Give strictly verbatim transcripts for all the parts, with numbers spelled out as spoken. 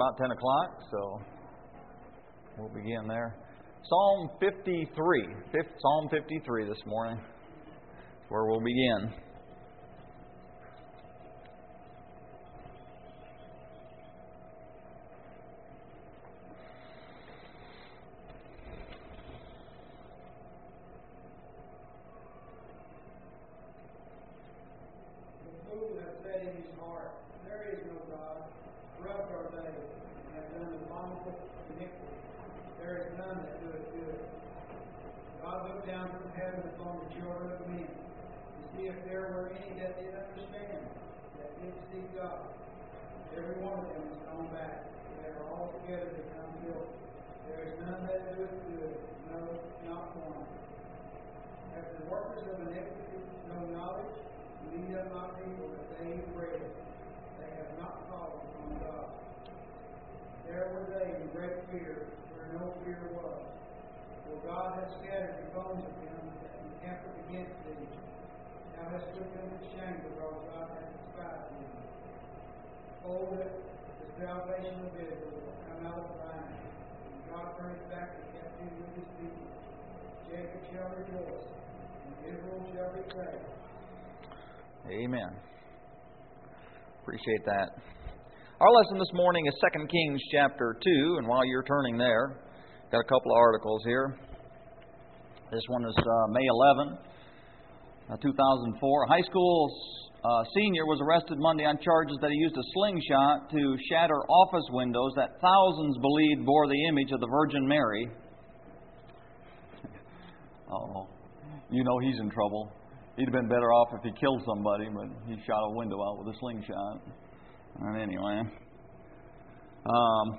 about ten o'clock, so we'll begin there. Psalm fifty-three. Psalm fifty-three this morning. That's where we'll begin. Amen. Appreciate that. Our lesson this morning is Second Kings chapter two, and while you're turning there, got a couple of articles here. This one is uh, May eleventh, two thousand four. A high school uh, senior was arrested Monday on charges that he used a slingshot to shatter office windows that thousands believed bore the image of the Virgin Mary. Oh, you know he's in trouble. He'd have been better off if he killed somebody, but he shot a window out with a slingshot. And anyway, um,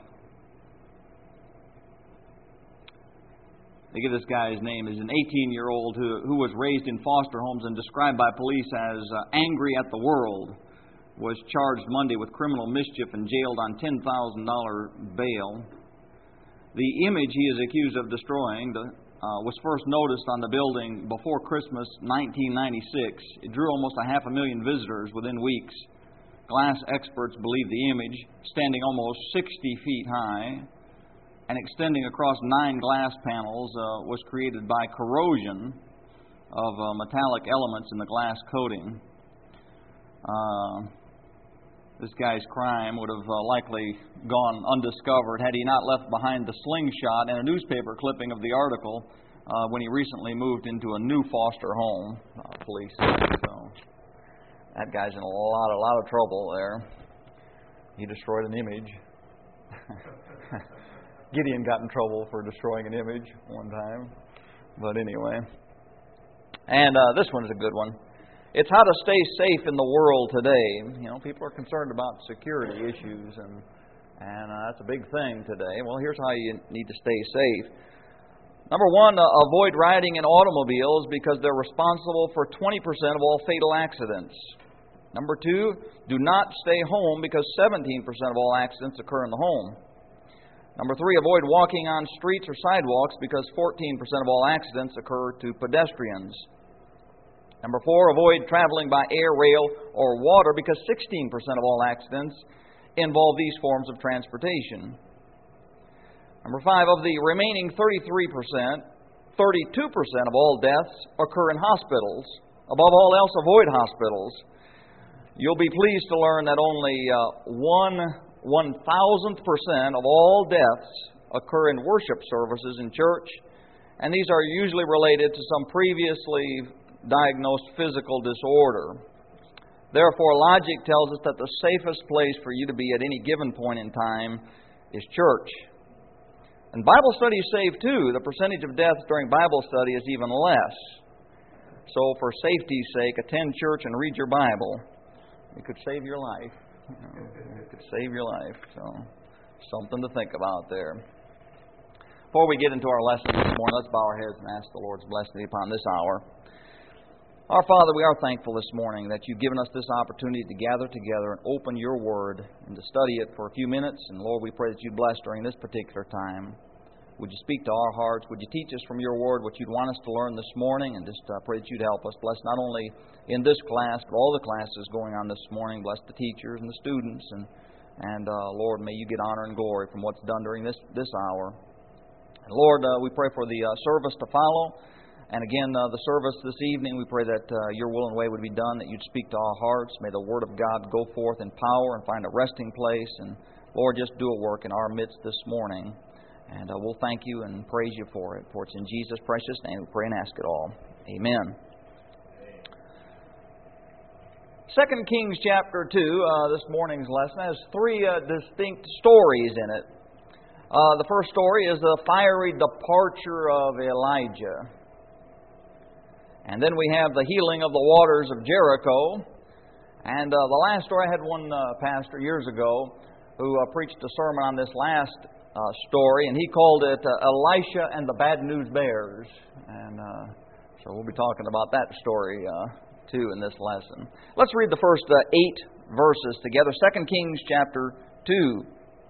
they give this guy's name is an eighteen-year-old who who was raised in foster homes and described by police as uh, angry at the world. Was charged Monday with criminal mischief and jailed on ten thousand dollars bail. The image he is accused of destroying the. Uh, was first noticed on the building before Christmas nineteen ninety-six. It drew almost a half a million visitors within weeks. Glass experts believe the image, standing almost sixty feet high and extending across nine glass panels, uh, was created by corrosion of uh, metallic elements in the glass coating. Uh, this guy's crime would have uh, likely gone undiscovered had he not left behind the slingshot and a newspaper clipping of the article uh, when he recently moved into a new foster home. Uh, police said so. That guy's in a lot, a lot of trouble there. He destroyed an image. Gideon got in trouble for destroying an image one time. But anyway. And uh, this one is a good one. It's how to stay safe in the world today. You know, people are concerned about security issues, and and uh, that's a big thing today. Well, here's how you need to stay safe. Number one, uh, avoid riding in automobiles because they're responsible for twenty percent of all fatal accidents. Number two, do not stay home because seventeen percent of all accidents occur in the home. Number three, avoid walking on streets or sidewalks because fourteen percent of all accidents occur to pedestrians. Number four, avoid traveling by air, rail, or water because sixteen percent of all accidents involve these forms of transportation. Number five, of the remaining thirty-three percent, thirty-two percent of all deaths occur in hospitals. Above all else, avoid hospitals. You'll be pleased to learn that only uh, one one thousandth percent of all deaths occur in worship services in church, and these are usually related to some previously diagnosed physical disorder. Therefore, logic tells us that the safest place for you to be at any given point in time is church. And Bible study is safe too. The percentage of deaths during Bible study is even less. So for safety's sake, attend church and read your Bible. It could save your life. It could save your life. So, something to think about there. Before we get into our lesson this morning, let's bow our heads and ask the Lord's blessing upon this hour. Our Father, we are thankful this morning that you've given us this opportunity to gather together and open your Word and to study it for a few minutes. And Lord, we pray that you'd bless during this particular time. Would you speak to our hearts? Would you teach us from your Word what you'd want us to learn this morning? And just uh, pray that you'd help us. Bless not only in this class, but all the classes going on this morning. Bless the teachers and the students. And And, uh, Lord, may you get honor and glory from what's done during this, this hour. And Lord, uh, we pray for the uh, service to follow. And again, uh, the service this evening, we pray that uh, your will and way would be done, that you'd speak to our hearts. May the Word of God go forth in power and find a resting place. And Lord, just do a work in our midst this morning. And uh, we'll thank you and praise you for it. For it's in Jesus' precious name we pray and ask it all. Amen. Second Kings chapter two, uh, this morning's lesson, has three uh, distinct stories in it. Uh, the first story is the fiery departure of Elijah. And then we have the healing of the waters of Jericho. And uh, the last story, I had one uh, pastor years ago who uh, preached a sermon on this last uh, story, and he called it uh, Elisha and the Bad News Bears. And uh, so we'll be talking about that story uh, too in this lesson. Let's read the first uh, eight verses together. Second Kings chapter two.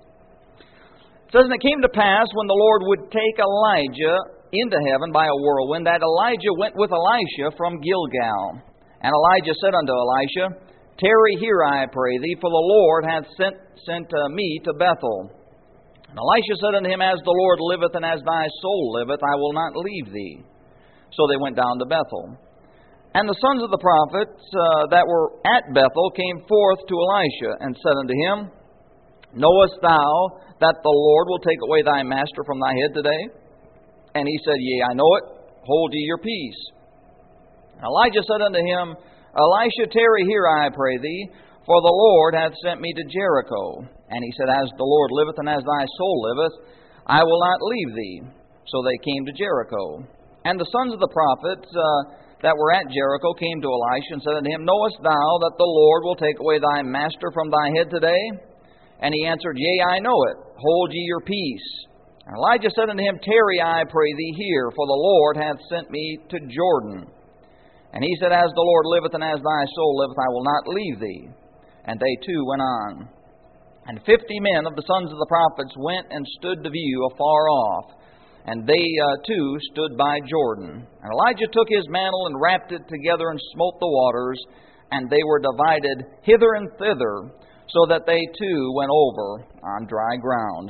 It says, "And it came to pass when the Lord would take Elijah into heaven by a whirlwind, that Elijah went with Elisha from Gilgal. And Elijah said unto Elisha, Tarry here, I pray thee, for the Lord hath sent, sent uh, me to Bethel. And Elisha said unto him, As the Lord liveth, and as thy soul liveth, I will not leave thee. So they went down to Bethel. And the sons of the prophets uh, that were at Bethel came forth to Elisha, and said unto him, Knowest thou that the Lord will take away thy master from thy head today? And he said, Yea, I know it. Hold ye your peace. And Elijah said unto him, Elisha, tarry here, I pray thee, for the Lord hath sent me to Jericho. And he said, As the Lord liveth, and as thy soul liveth, I will not leave thee. So they came to Jericho. And the sons of the prophets uh, that were at Jericho came to Elisha, and said unto him, Knowest thou that the Lord will take away thy master from thy head today? And he answered, Yea, I know it. Hold ye your peace. And Elijah said unto him, Tarry, I pray thee here, for the Lord hath sent me to Jordan. And he said, As the Lord liveth, and as thy soul liveth, I will not leave thee. And they too went on. And fifty men of the sons of the prophets went and stood to view afar off. And they uh, too stood by Jordan. And Elijah took his mantle and wrapped it together and smote the waters, and they were divided hither and thither, so that they too went over on dry ground.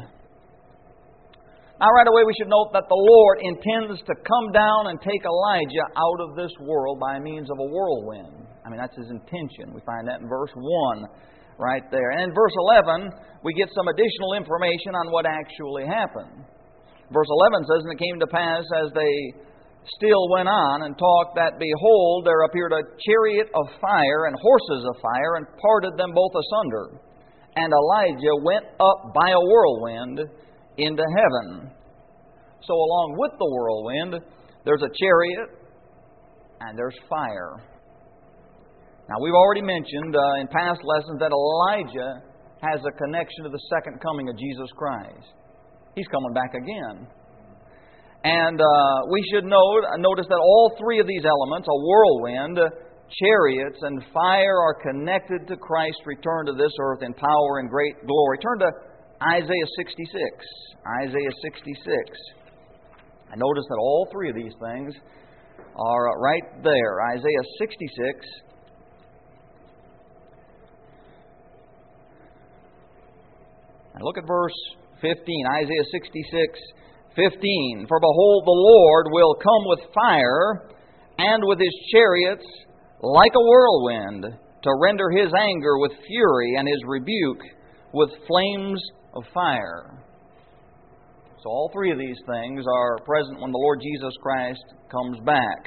Now, right away, we should note that the Lord intends to come down and take Elijah out of this world by means of a whirlwind. I mean, that's His intention. We find that in verse one right there. And in verse eleven, we get some additional information on what actually happened. Verse eleven says, And it came to pass, as they still went on and talked, that, behold, there appeared a chariot of fire and horses of fire, and parted them both asunder. And Elijah went up by a whirlwind into heaven. So along with the whirlwind, there's a chariot and there's fire. Now, we've already mentioned uh, in past lessons that Elijah has a connection to the second coming of Jesus Christ. He's coming back again. And uh, we should note, notice that all three of these elements, a whirlwind, chariots, and fire, are connected to Christ's return to this earth in power and great glory. Turn to Isaiah sixty-six. Isaiah sixty-six. I notice that all three of these things are right there. Isaiah sixty-six. And look at verse fifteen. Isaiah sixty-six, fifteen. For behold, the Lord will come with fire, and with His chariots like a whirlwind, to render His anger with fury, and His rebuke with flames of fire. So all three of these things are present when the Lord Jesus Christ comes back.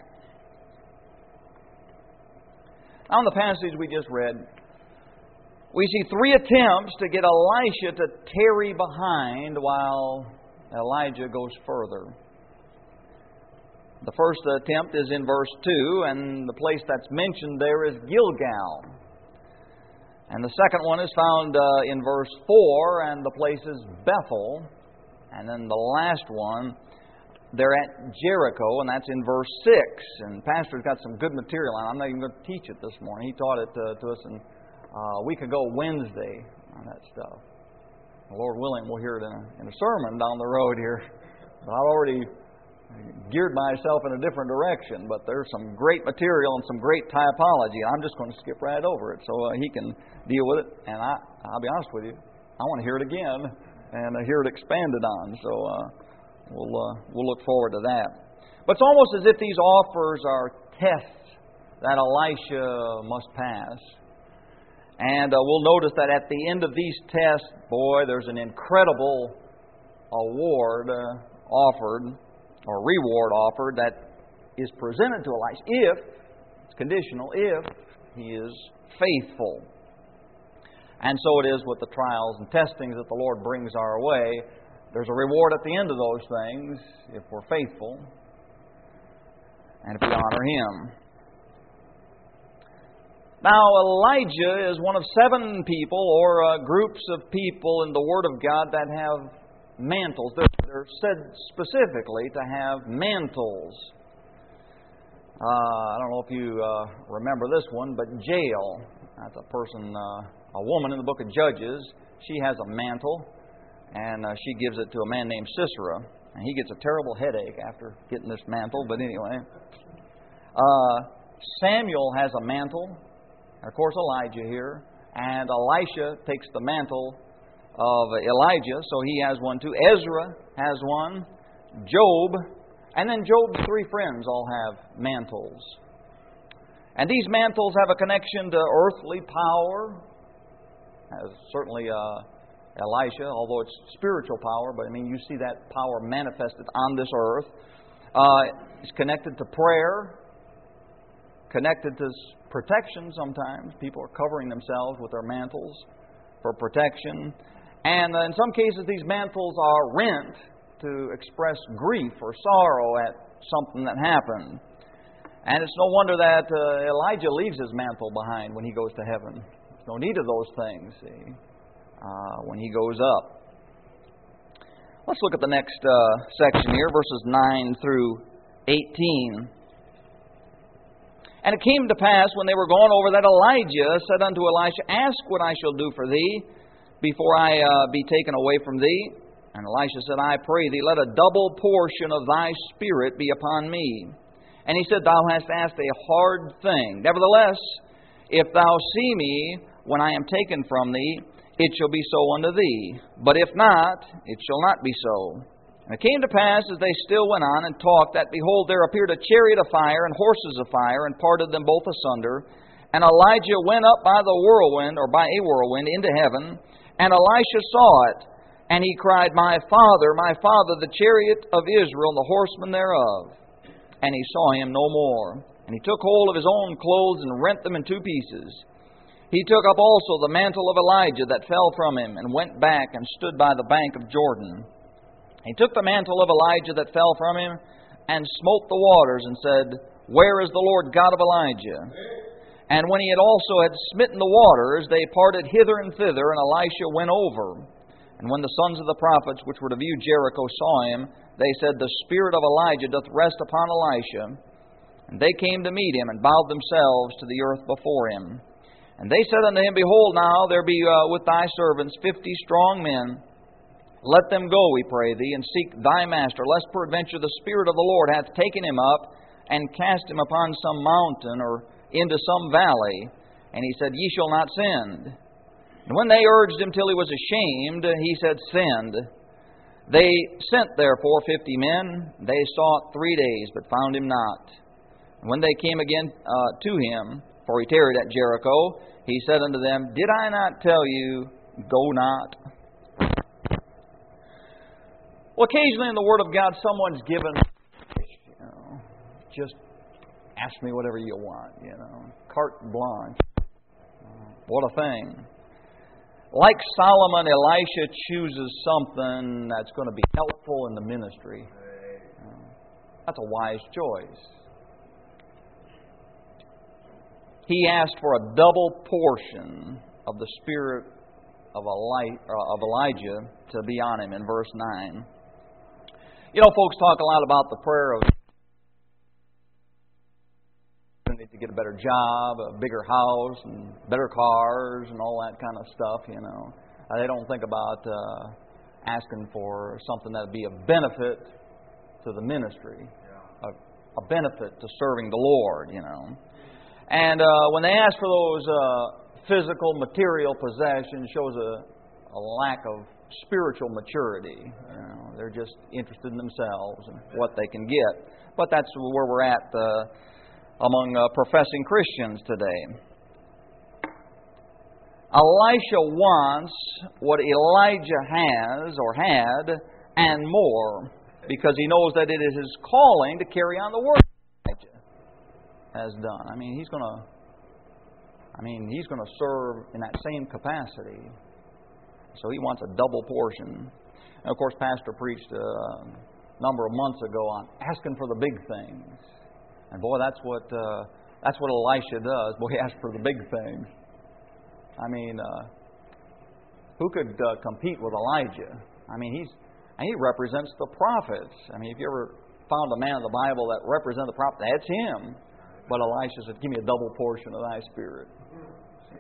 Now, in the passage we just read, we see three attempts to get Elisha to tarry behind while Elijah goes further. The first attempt is in verse two, and the place that's mentioned there is Gilgal. And the second one is found uh, in verse four, and the place is Bethel. And then the last one, they're at Jericho, and that's in verse six. And Pastor's got some good material on it. I'm not even going to teach it this morning. He taught it uh, to us in, uh, a week ago, Wednesday, on that stuff. Lord willing, we'll hear it in a, in a sermon down the road here. But I've already geared myself in a different direction, but there's some great material and some great typology. I'm just going to skip right over it so uh, he can deal with it. And I, I'll be honest with you, I want to hear it again and uh, hear it expanded on. So uh, we'll uh, we'll look forward to that. But it's almost as if these offers are tests that Elisha must pass. And uh, we'll notice that at the end of these tests, boy, there's an incredible award uh, offered, or reward offered, that is presented to Elisha if, it's conditional, if he is faithful. And so it is with the trials and testings that the Lord brings our way. There's a reward at the end of those things if we're faithful and if we honor Him. Now, Elijah is one of seven people or uh, groups of people in the Word of God that have mantles. They're, they're said specifically to have mantles. Uh, I don't know if you uh, remember this one, but Jael, that's a person, uh, a woman in the book of Judges. She has a mantle, and uh, she gives it to a man named Sisera. And he gets a terrible headache after getting this mantle, but anyway. Uh, Samuel has a mantle. And of course, Elijah here. And Elisha takes the mantle of Elijah, so he has one too. Ezra has one. Job. And then Job's three friends all have mantles. And these mantles have a connection to earthly power. As certainly uh, Elisha, although it's spiritual power, but I mean, you see that power manifested on this earth. Uh, it's connected to prayer, connected to protection sometimes. People are covering themselves with their mantles for protection. And uh, in some cases, these mantles are rent to express grief or sorrow at something that happened. And it's no wonder that uh, Elijah leaves his mantle behind when he goes to heaven. There's no need of those things, see, uh, when he goes up. Let's look at the next uh, section here, verses nine through eighteen. And it came to pass, when they were gone over, that Elijah said unto Elisha, Ask what I shall do for thee, before I uh, be taken away from thee. And Elisha said, I pray thee, let a double portion of thy spirit be upon me. And he said, Thou hast asked a hard thing. Nevertheless, if thou see me when I am taken from thee, it shall be so unto thee. But if not, it shall not be so. And it came to pass, as they still went on and talked, that, behold, there appeared a chariot of fire and horses of fire, and parted them both asunder. And Elijah went up by the whirlwind, or by a whirlwind, into heaven. And Elisha saw it, and he cried, My father, my father, the chariot of Israel, and the horsemen thereof. And he saw him no more. And he took hold of his own clothes, and rent them in two pieces. He took up also the mantle of Elijah that fell from him, and went back, and stood by the bank of Jordan. He took the mantle of Elijah that fell from him, and smote the waters, and said, Where is the Lord God of Elijah? And when he had also had smitten the waters, they parted hither and thither, and Elisha went over. And when the sons of the prophets which were to view Jericho saw him, they said, The spirit of Elijah doth rest upon Elisha. And they came to meet him, and bowed themselves to the earth before him. And they said unto him, Behold, now there be uh, with thy servants fifty strong men. Let them go, we pray thee, and seek thy master, lest peradventure the Spirit of the Lord hath taken him up, and cast him upon some mountain, or into some valley. And he said, Ye shall not send. And when they urged him till he was ashamed, he said, Send. They sent therefore fifty men. They sought three days, but found him not. And when they came again uh, to him, for he tarried at Jericho, he said unto them, Did I not tell you, go not? Well, occasionally in the Word of God, someone's given, you know, just ask me whatever you want, you know, carte blanche. What a thing. Like Solomon, Elisha chooses something that's going to be helpful in the ministry. That's a wise choice. He asked for a double portion of the spirit of Elijah to be on him in verse nine. You know, folks talk a lot about the prayer of to get a better job, a bigger house, and better cars, and all that kind of stuff, you know. Uh, they don't think about uh, asking for something that would be a benefit to the ministry, yeah. a, a benefit to serving the Lord, you know. And uh, when they ask for those uh, physical, material possessions, shows a a lack of spiritual maturity. You know, they're just interested in themselves and what they can get. But that's where we're at uh, among uh, professing Christians today. Elisha wants what Elijah has or had and more, because he knows that it is his calling to carry on the work Elijah has done. I mean, he's going to I mean, he's going to serve in that same capacity. So he wants a double portion. And of course, Pastor preached a number of months ago on asking for the big things. And boy, that's what uh, that's what Elisha does. Boy, he asks for the big things. I mean, uh, who could uh, compete with Elijah? I mean, he's he represents the prophets. I mean, if you ever found a man in the Bible that represented the prophet, that's him. But Elisha said, "Give me a double portion of thy spirit." So.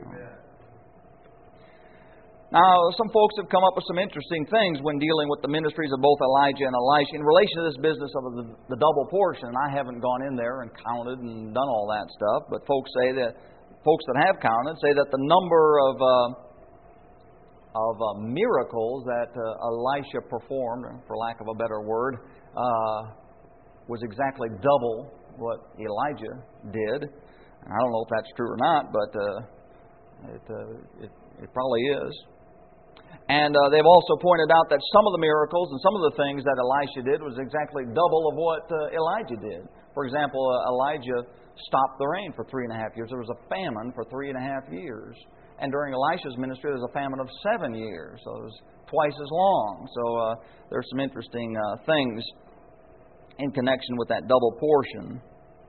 Now, some folks have come up with some interesting things when dealing with the ministries of both Elijah and Elisha in relation to this business of the, the double portion. I haven't gone in there and counted and done all that stuff, but folks say that folks that have counted say that the number of uh, of uh, miracles that uh, Elisha performed, for lack of a better word, uh, was exactly double what Elijah did. And I don't know if that's true or not, but uh, it, uh, it it probably is. And uh, they've also pointed out that some of the miracles and some of the things that Elisha did was exactly double of what uh, Elijah did. For example, uh, Elijah stopped the rain for three and a half years. There was a famine for three and a half years. And during Elisha's ministry, there was a famine of seven years. So it was twice as long. So uh, there's some interesting uh, things in connection with that double portion.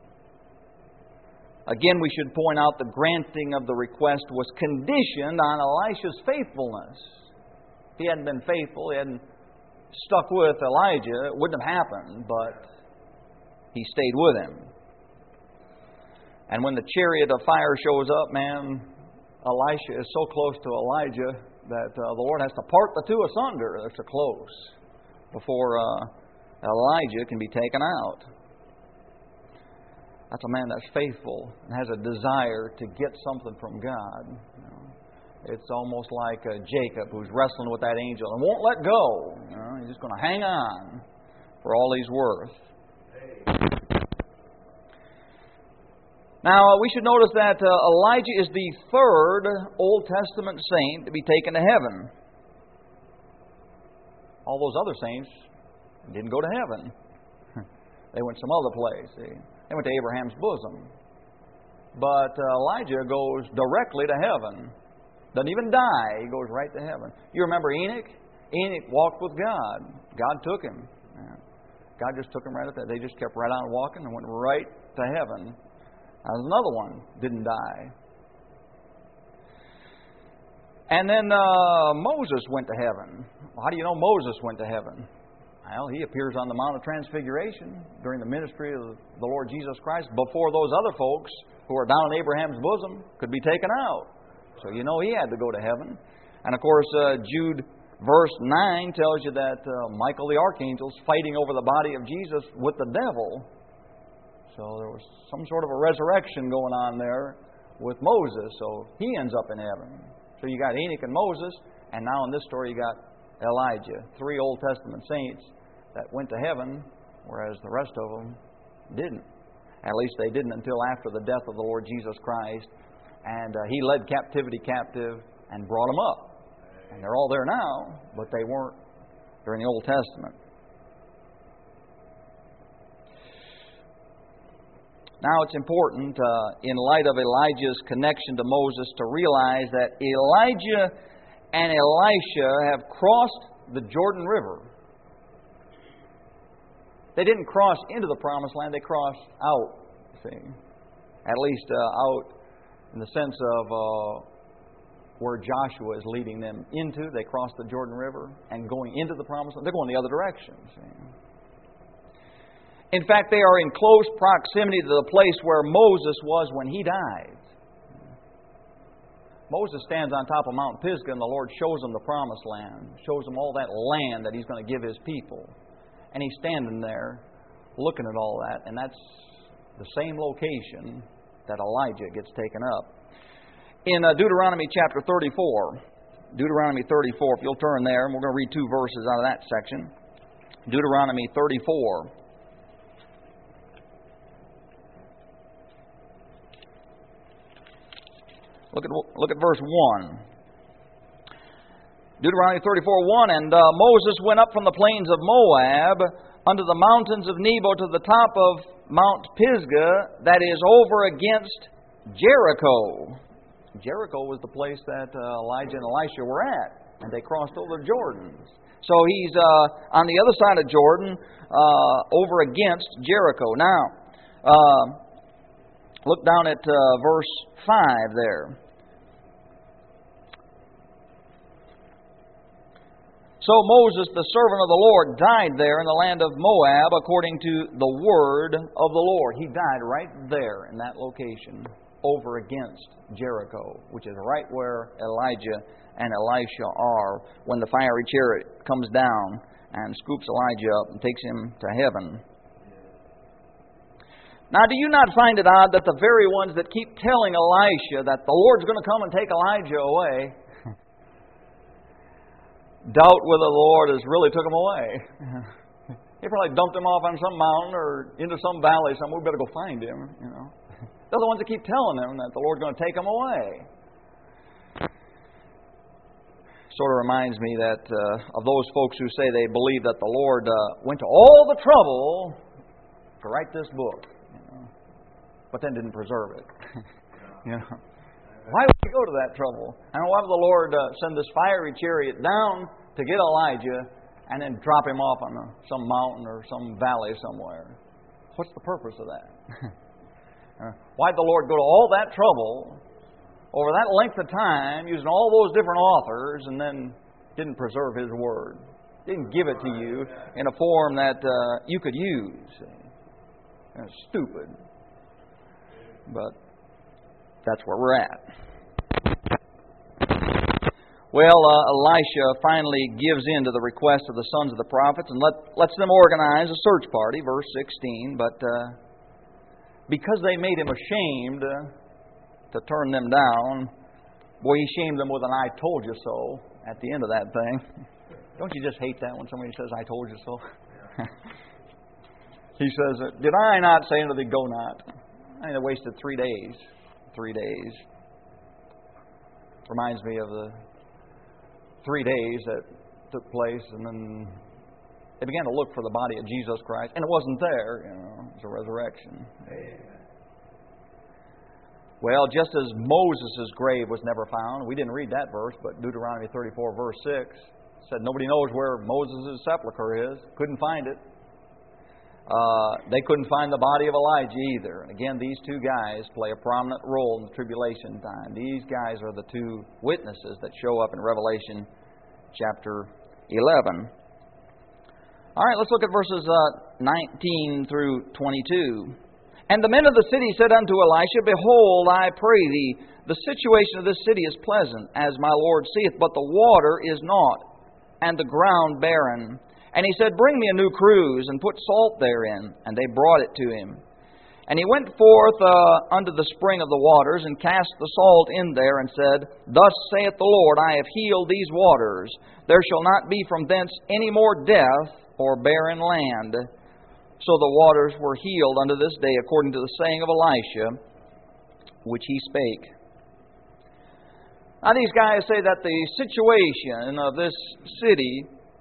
Again, we should point out the granting of the request was conditioned on Elisha's faithfulness. If he hadn't been faithful, he hadn't stuck with Elijah, it wouldn't have happened, but he stayed with him. And when the chariot of fire shows up, man, Elisha is so close to Elijah that uh, the Lord has to part the two asunder. They're so close before uh, Elijah can be taken out. That's a man that's faithful and has a desire to get something from God. You know, it's almost like uh, Jacob, who's wrestling with that angel and won't let go. You know, he's just going to hang on for all he's worth. Now, we should notice that uh, Elijah is the third Old Testament saint to be taken to heaven. All those other saints didn't go to heaven. They went some other place. They, they went to Abraham's bosom. But uh, Elijah goes directly to heaven. Doesn't even die. He goes right to heaven. You remember Enoch? Enoch walked with God. God took him. God just took him right up there. They just kept right on walking and went right to heaven. There's another one, didn't die. And then uh, Moses went to heaven. Well, how do you know Moses went to heaven? Well, he appears on the Mount of Transfiguration during the ministry of the Lord Jesus Christ before those other folks who are down in Abraham's bosom could be taken out. So you know he had to go to heaven. And of course, uh, Jude verse nine tells you that uh, Michael the Archangel's fighting over the body of Jesus with the devil. So there was some sort of a resurrection going on there with Moses. So he ends up in heaven. So you got Enoch and Moses, and now in this story you got Elijah. Three Old Testament saints that went to heaven, whereas the rest of them didn't. At least they didn't until after the death of the Lord Jesus Christ. And uh, He led captivity captive and brought them up. And they're all there now, but they weren't during the Old Testament. Now it's important, uh, in light of Elijah's connection to Moses, to realize that Elijah and Elisha have crossed the Jordan River. They didn't cross into the Promised Land, they crossed out, see. At least uh, out in the sense of uh, where Joshua is leading them into. They crossed the Jordan River and going into the Promised Land. They're going the other direction, see. In fact, they are in close proximity to the place where Moses was when he died. Moses stands on top of Mount Pisgah and the Lord shows him the Promised Land, shows him all that land that He's going to give His people. And he's standing there looking at all that, and that's the same location that Elijah gets taken up. In uh, Deuteronomy chapter thirty-four, Deuteronomy thirty-four. If you'll turn there, and we're going to read two verses out of that section. Deuteronomy thirty-four. Look at look at verse one. Deuteronomy thirty-four, one. And uh, Moses went up from the plains of Moab unto the mountains of Nebo to the top of Mount Pisgah, that is over against Jericho. Jericho was the place that uh, Elijah and Elisha were at, and they crossed over the Jordan. So he's uh, on the other side of Jordan, uh, over against Jericho. Now, uh, look down at uh, verse five there. So Moses, the servant of the Lord, died there in the land of Moab according to the word of the Lord. He died right there in that location, over against Jericho, which is right where Elijah and Elisha are when the fiery chariot comes down and scoops Elijah up and takes him to heaven. Now, do you not find it odd that the very ones that keep telling Elisha that the Lord's going to come and take Elijah away doubt whether the Lord has really took him away? He probably dumped him off on some mountain or into some valley somewhere. We better go find him, you know. They're the ones that keep telling him that the Lord's going to take him away. Sort of reminds me that uh, of those folks who say they believe that the Lord uh, went to all the trouble to write this book, you know, but then didn't preserve it. You know, why would he go to that trouble? And why would the Lord uh, send this fiery chariot down to get Elijah and then drop him off on a, some mountain or some valley somewhere? What's the purpose of that? uh, why did the Lord go to all that trouble over that length of time, using all those different authors, and then didn't preserve His Word? Didn't give it to you in a form that uh, you could use. It's stupid. But that's where we're at. Well, uh, Elisha finally gives in to the request of the sons of the prophets and let, lets them organize a search party, verse sixteen. But uh, because they made him ashamed uh, to turn them down, boy, he shamed them with an "I told you so" at the end of that thing. Don't you just hate that when somebody says, "I told you so"? He says, "Did I not say unto thee, go not?" I mean, they wasted three days. Three days. Reminds me of the three days that took place, and then they began to look for the body of Jesus Christ, and it wasn't there. You know, it was a resurrection. Amen. Well, just as Moses' grave was never found, we didn't read that verse, but Deuteronomy thirty-four, verse six said nobody knows where Moses' sepulcher is. Couldn't find it. Uh, they couldn't find the body of Elijah either. And again, these two guys play a prominent role in the tribulation time. These guys are the two witnesses that show up in Revelation chapter eleven. All right, let's look at verses uh, nineteen through twenty-two. And the men of the city said unto Elisha, Behold, I pray thee, the situation of this city is pleasant, as my Lord seeth, but the water is not, and the ground barren. And he said, Bring me a new cruse, and put salt therein. And they brought it to him. And he went forth uh, unto the spring of the waters, and cast the salt in there, and said, Thus saith the Lord, I have healed these waters. There shall not be from thence any more death or barren land. So the waters were healed unto this day, according to the saying of Elisha, which he spake. Now these guys say that the situation of this city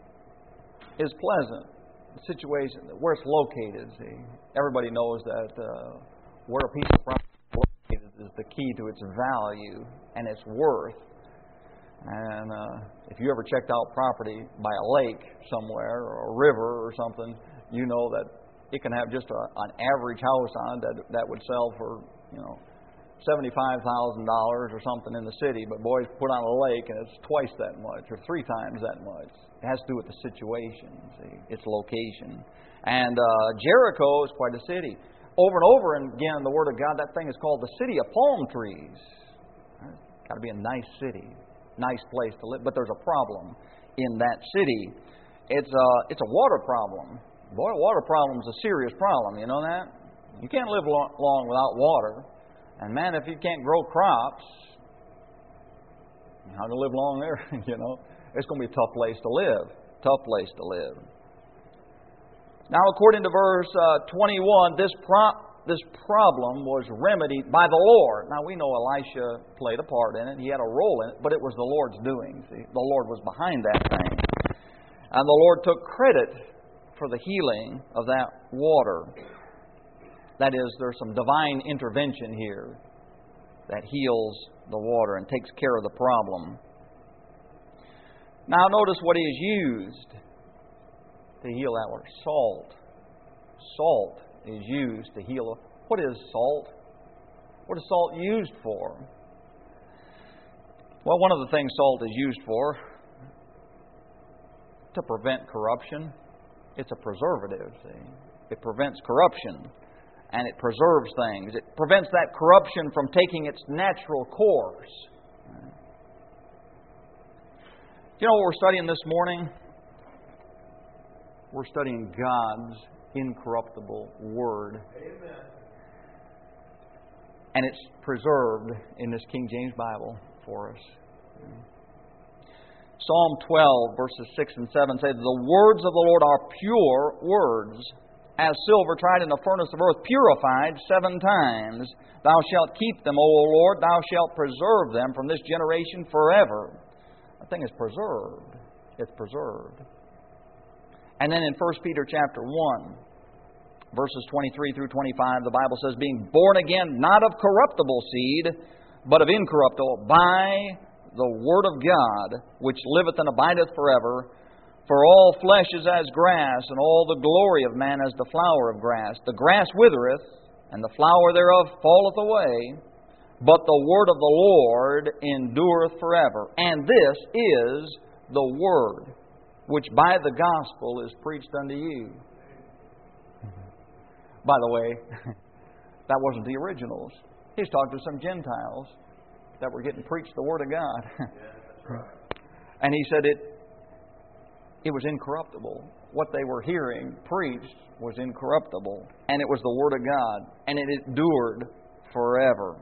is pleasant. The situation, where it's located, see. Everybody knows that uh, where a piece of property is located is the key to its value and its worth. And uh, if you ever checked out property by a lake somewhere or a river or something, you know that it can have just a, an average house on it that that would sell for, you know, seventy-five thousand dollars or something in the city, but boys, put on a lake and it's twice that much or three times that much. It has to do with the situation, see, its location. And uh, Jericho is quite a city. Over and over and again in the Word of God, that thing is called the city of palm trees. It's got to be a nice city, nice place to live. But there's a problem in that city. It's a, it's a water problem. Boy, a water problem is a serious problem. You know that? You can't live long without water. And man, if you can't grow crops, How to live long there? You know, it's going to be a tough place to live. Tough place to live. Now, according to verse uh, twenty-one, this pro- this problem was remedied by the Lord. Now, we know Elisha played a part in it. He had a role in it, but it was the Lord's doing. See, the Lord was behind that thing. And the Lord took credit for the healing of that water. That is, there's some divine intervention here that heals the water and takes care of the problem. Now, notice what is used to heal that water. Salt. Salt is used to heal. What is salt? What is salt used for? Well, one of the things salt is used for, to prevent corruption. It's a preservative, see. It prevents corruption, and it preserves things. It prevents that corruption from taking its natural course. You know what we're studying this morning? We're studying God's incorruptible Word. Amen. And it's preserved in this King James Bible for us. Psalm twelve, verses six and seven say, "The words of the Lord are pure words, as silver tried in the furnace of earth, purified seven times. Thou shalt keep them, O Lord, thou shalt preserve them from this generation forever." That thing is preserved. It's preserved. And then in First Peter chapter one, verses twenty-three through twenty-five, the Bible says, "Being born again, not of corruptible seed, but of incorruptible, by the Word of God, which liveth and abideth forever. For all flesh is as grass, and all the glory of man as the flower of grass. The grass withereth, and the flower thereof falleth away, but the word of the Lord endureth forever. And this is the word, which by the gospel is preached unto you." By the way, that wasn't the originals. He's talking to some Gentiles that were getting preached the Word of God. Yeah, that's right. And he said it, it was incorruptible. What they were hearing preached was incorruptible. And it was the Word of God. And it endured forever.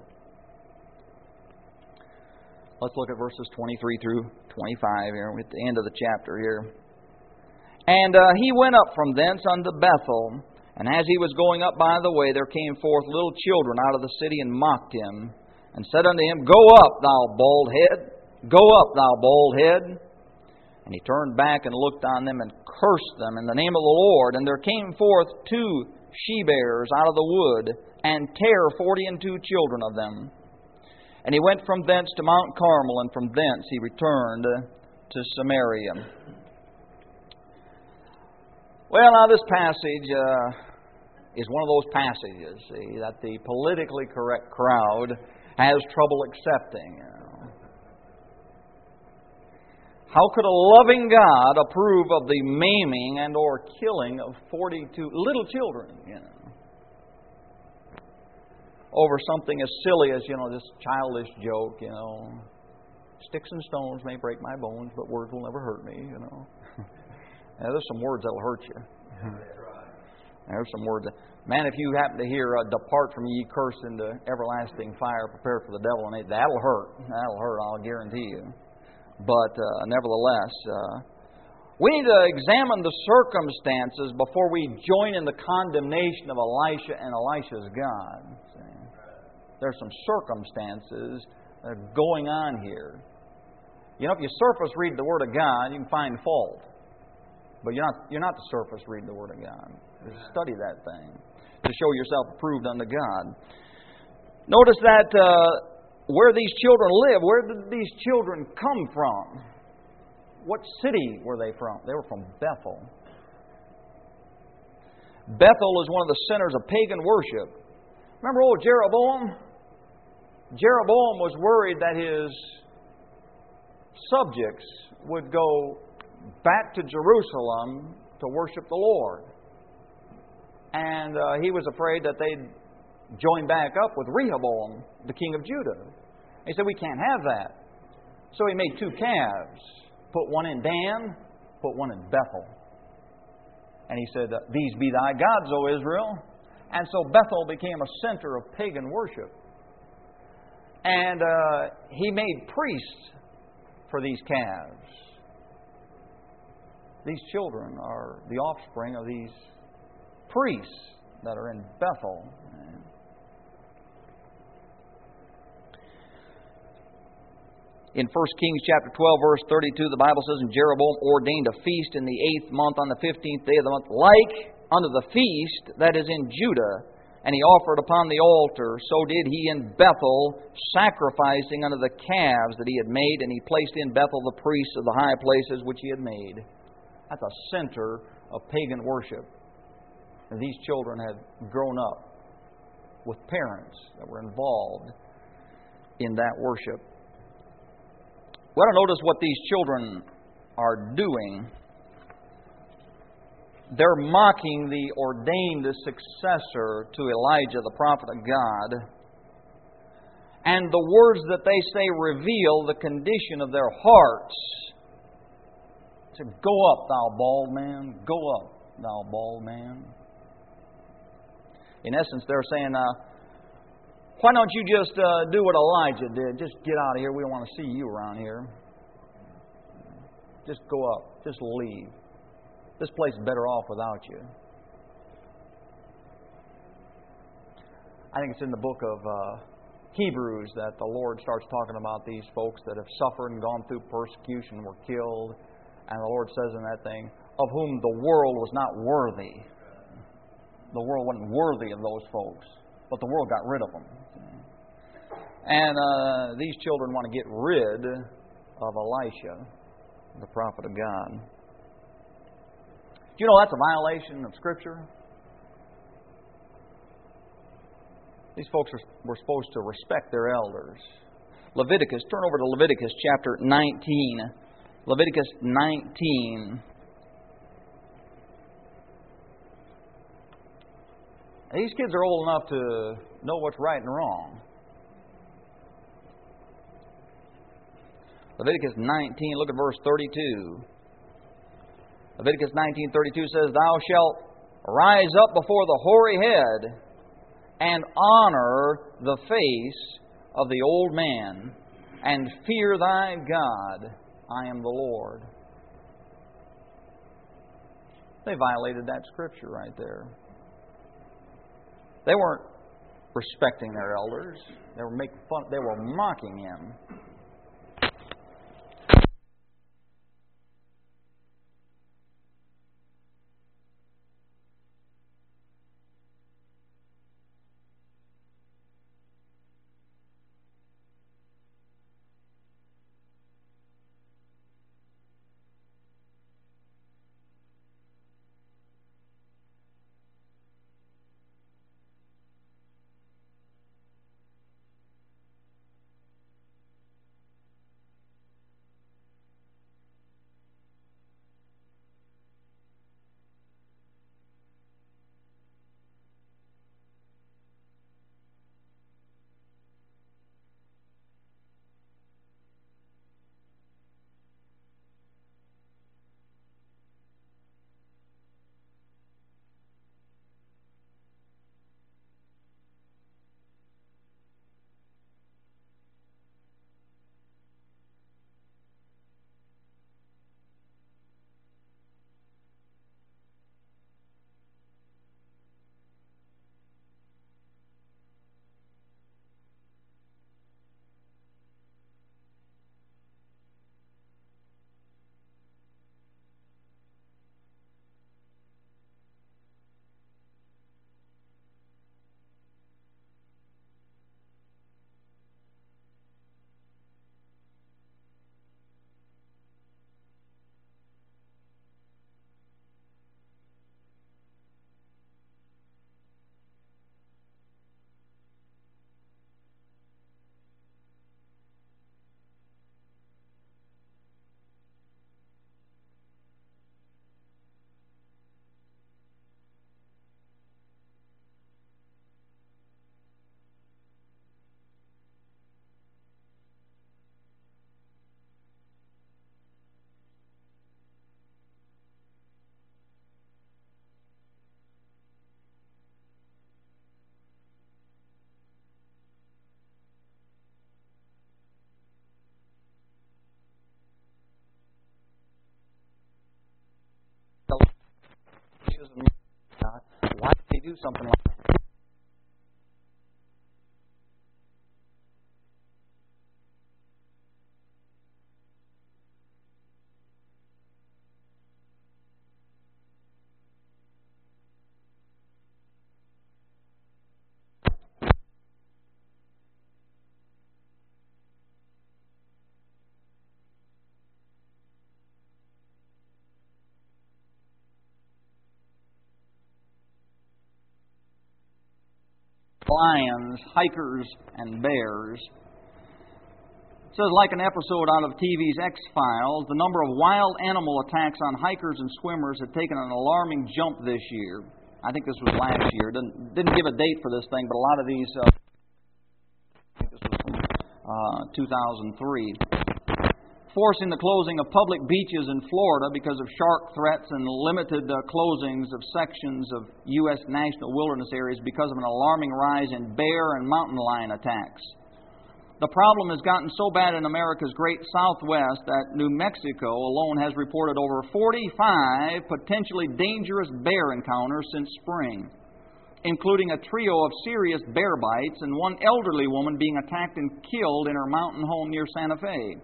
Let's look at verses twenty-three through twenty-five here. We're at the end of the chapter here. "And uh, he went up from thence unto Bethel. And as he was going up by the way, there came forth little children out of the city and mocked him, and said unto him, Go up, thou bald head! Go up, thou bald head! And he turned back and looked on them and cursed them in the name of the Lord. And there came forth two she-bears out of the wood, and tare forty and two children of them. And he went from thence to Mount Carmel, and from thence he returned to Samaria." Well, now this passage uh, is one of those passages, see, that the politically correct crowd has trouble accepting. You know. How could a loving God approve of the maiming and or killing of forty-two little children, you know, over something as silly as, you know, this childish joke, you know, "Sticks and stones may break my bones, but words will never hurt me," you know. Now, there's some words that'll hurt you. There's some words that, man, if you happen to hear, uh, "Depart from me, ye cursed, into everlasting fire prepared for the devil," and that'll hurt. That'll hurt, I'll guarantee you. But uh, nevertheless, uh, we need to examine the circumstances before we join in the condemnation of Elisha and Elisha's God. See? There's some circumstances that are going on here. You know, if you surface read the Word of God, you can find fault. But you're not, you're not to surface read the Word of God. Just study that thing to show yourself approved unto God. Notice that uh, where these children live, where did these children come from? What city were they from? They were from Bethel. Bethel is one of the centers of pagan worship. Remember old Jeroboam? Jeroboam was worried that his subjects would go back to Jerusalem to worship the Lord. And uh, he was afraid that they'd join back up with Rehoboam, the king of Judah. He said, "We can't have that." So he made two calves. Put one in Dan, put one in Bethel. And he said, "These be thy gods, O Israel." And so Bethel became a center of pagan worship. And uh, he made priests for these calves. These children are the offspring of these priests that are in Bethel. In First Kings chapter twelve, verse thirty-two, the Bible says, "And Jeroboam ordained a feast in the eighth month on the fifteenth day of the month, like unto the feast that is in Judah. And he offered upon the altar, so did he in Bethel, sacrificing unto the calves that he had made. And he placed in Bethel the priests of the high places which he had made." That's a center of pagan worship. And these children had grown up with parents that were involved in that worship. We ought to notice what these children are doing. They're mocking the ordained successor to Elijah, the prophet of God. And the words that they say reveal the condition of their hearts. It said, "Go up, thou bald man. Go up, thou bald man." In essence, they're saying, uh, why don't you just uh, do what Elijah did? Just get out of here. We don't want to see you around here. Just go up. Just leave. This place is better off without you. I think it's in the book of uh, Hebrews that the Lord starts talking about these folks that have suffered and gone through persecution, were killed. And the Lord says in that thing, of whom the world was not worthy. The world wasn't worthy of those folks. But the world got rid of them. And uh, these children want to get rid of Elisha, the prophet of God. Do you know that's a violation of Scripture? These folks are, were supposed to respect their elders. Leviticus, turn over to Leviticus chapter nineteen. Leviticus nineteen. These kids are old enough to know what's right and wrong. Leviticus nineteen, look at verse thirty-two. Leviticus nineteen thirty-two says, "Thou shalt rise up before the hoary head and honor the face of the old man and fear thy God. I am the Lord." They violated that scripture right there. They weren't respecting their elders. They were making fun. They were mocking him. do something like that. Lions, hikers, and bears. It says, like an episode out of T V's X-Files, the number of wild animal attacks on hikers and swimmers had taken an alarming jump this year. I think this was last year. Didn't, didn't give a date for this thing, but a lot of these, uh, I think this was from uh, two thousand three, forcing the closing of public beaches in Florida because of shark threats and limited uh, closings of sections of U S national wilderness areas because of an alarming rise in bear and mountain lion attacks. The problem has gotten so bad in America's great Southwest that New Mexico alone has reported over forty-five potentially dangerous bear encounters since spring, including a trio of serious bear bites and one elderly woman being attacked and killed in her mountain home near Santa Fe.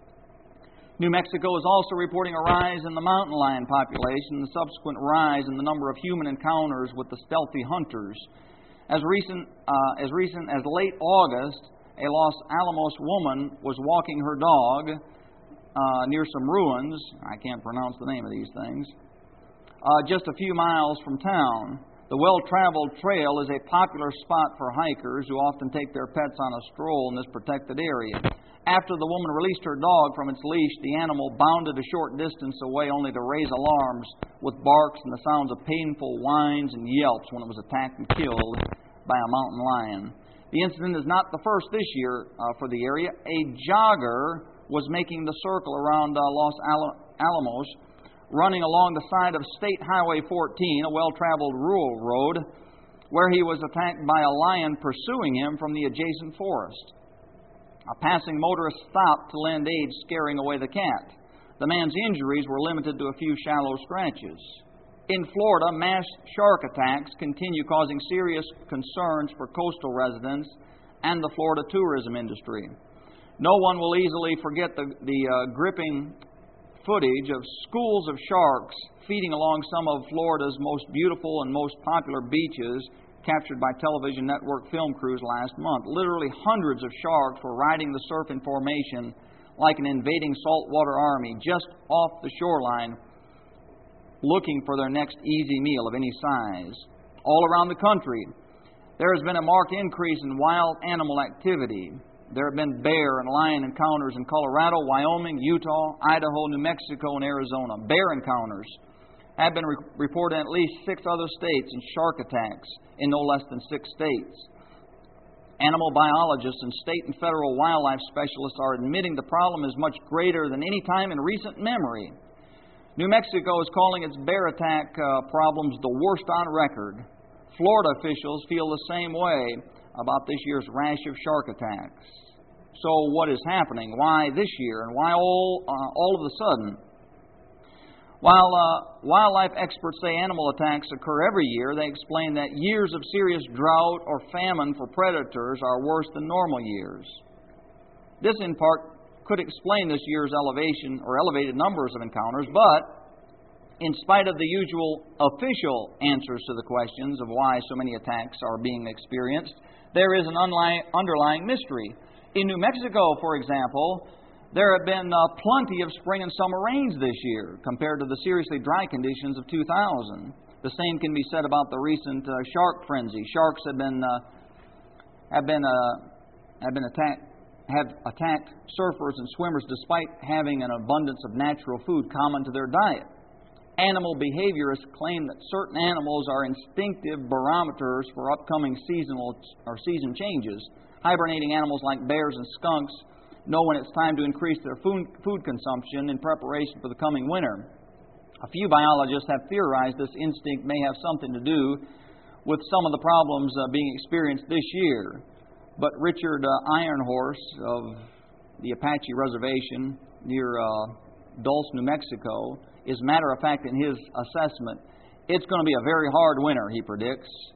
New Mexico is also reporting a rise in the mountain lion population and the subsequent rise in the number of human encounters with the stealthy hunters. As recent, uh, as recent as late August, a Los Alamos woman was walking her dog uh, near some ruins. I can't pronounce the name of these things. Uh, just a few miles from town. The well-traveled trail is a popular spot for hikers who often take their pets on a stroll in this protected area. After the woman released her dog from its leash, the animal bounded a short distance away only to raise alarms with barks and the sounds of painful whines and yelps when it was attacked and killed by a mountain lion. The incident is not the first this year uh, for the area. A jogger was making the circle around uh, Los Alamos, running along the side of State Highway fourteen, a well-traveled rural road, where he was attacked by a lion pursuing him from the adjacent forest. A passing motorist stopped to lend aid, scaring away the cat. The man's injuries were limited to a few shallow scratches. In Florida, mass shark attacks continue, causing serious concerns for coastal residents and the Florida tourism industry. No one will easily forget the, the uh, gripping footage of schools of sharks feeding along some of Florida's most beautiful and most popular beaches, captured by television network film crews last month. Literally hundreds of sharks were riding the surf in formation like an invading saltwater army just off the shoreline, looking for their next easy meal of any size. All around the country, there has been a marked increase in wild animal activity. There have been bear and lion encounters in Colorado, Wyoming, Utah, Idaho, New Mexico, and Arizona. Bear encounters have been re- reported in at least six other states, and shark attacks in no less than six states. Animal biologists and state and federal wildlife specialists are admitting the problem is much greater than any time in recent memory. New Mexico is calling its bear attack uh, problems the worst on record. Florida officials feel the same way about this year's rash of shark attacks. So what is happening? Why this year? And why all, uh, all of a sudden? While uh, wildlife experts say animal attacks occur every year, they explain that years of serious drought or famine for predators are worse than normal years. This, in part, could explain this year's elevation or elevated numbers of encounters, but in spite of the usual official answers to the questions of why so many attacks are being experienced, there is an underlying mystery. In New Mexico, for example, there have been uh, plenty of spring and summer rains this year compared to the seriously dry conditions of two thousand. The same can be said about the recent uh, shark frenzy. Sharks have been uh, have been uh, have been attacked have attacked surfers and swimmers despite having an abundance of natural food common to their diet. Animal behaviorists claim that certain animals are instinctive barometers for upcoming seasonal or season changes. Hibernating animals like bears and skunks know when it's time to increase their food, food consumption in preparation for the coming winter. A few biologists have theorized this instinct may have something to do with some of the problems uh, being experienced this year. But Richard uh, Ironhorse of the Apache Reservation near uh, Dulce, New Mexico, is matter of fact in his assessment. It's going to be a very hard winter, he predicts.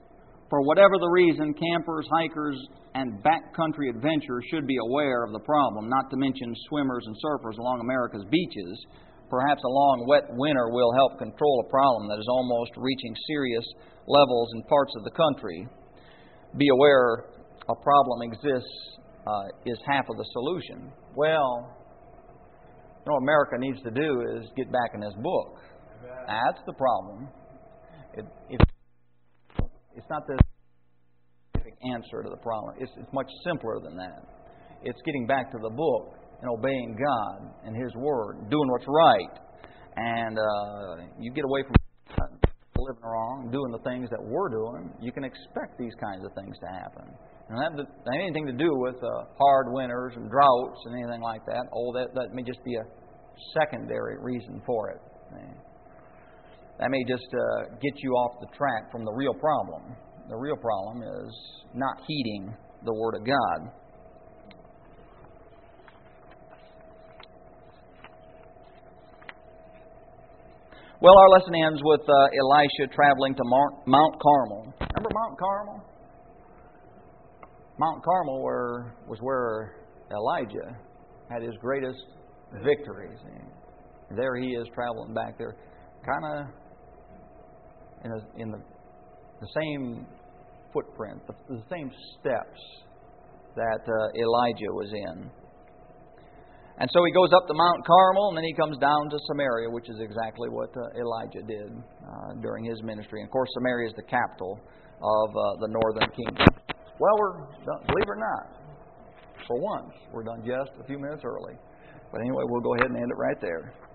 For whatever the reason, campers, hikers, and backcountry adventurers should be aware of the problem, not to mention swimmers and surfers along America's beaches. Perhaps a long, wet winter will help control a problem that is almost reaching serious levels in parts of the country. Be aware a problem exists uh, is half of the solution. Well, you know what America needs to do is get back in this book. That's the problem. It, it, it's not the specific answer to the problem. It's, it's much simpler than that. It's getting back to the book and obeying God and His Word, doing what's right. And uh, you get away from living wrong, doing the things that we're doing, you can expect these kinds of things to happen. And that doesn't have anything to do with uh, hard winters and droughts and anything like that. Oh, that, that may just be a secondary reason for it. That may just uh, get you off the track from the real problem. The real problem is not heeding the Word of God. Well, our lesson ends with uh, Elisha traveling to Mount Carmel. Remember Mount Carmel? Mount Carmel where, was where Elijah had his greatest victories. There he is traveling back there, kind of in, a, in the, the same footprint, the, the same steps that uh, Elijah was in. And so he goes up to Mount Carmel, and then he comes down to Samaria, which is exactly what uh, Elijah did uh, during his ministry. And of course, Samaria is the capital of uh, the northern kingdom. Well, we're done, believe it or not, for once, we're done just a few minutes early. But anyway, we'll go ahead and end it right there.